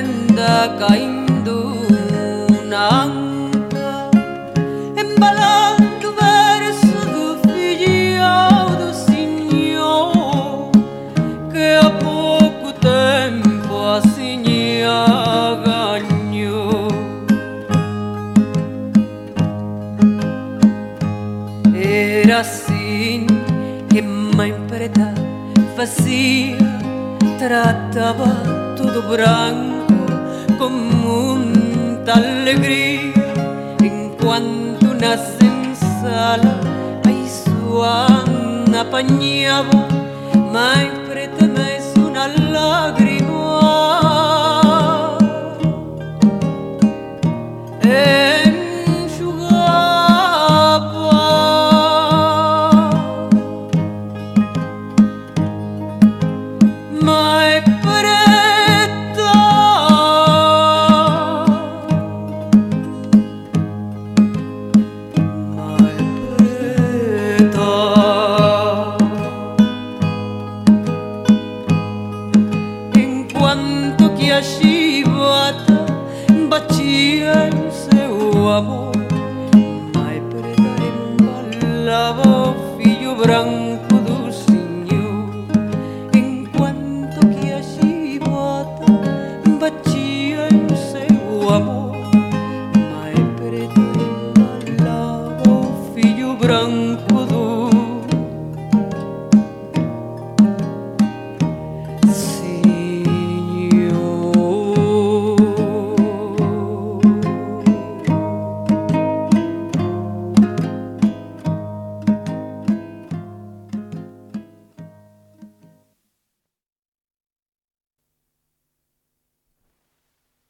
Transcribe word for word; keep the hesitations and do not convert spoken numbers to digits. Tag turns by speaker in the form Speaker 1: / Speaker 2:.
Speaker 1: anda caindo na anca, embalando verso do filho do Senhor, que há pouco tempo assim ganhou. Era assim que mãe preta fazia, tratava tudo branco com muita alegria, enquanto na senzala a sua apanhava. Mãe preta mais uma lágrima Mãe preta, mãe preta, enquanto que a chibata batia em seu amor, mãe preta embalava o filho branco do Senhor, enquanto que a chibata batia em seu amor, mãe preta embalava o filho branco do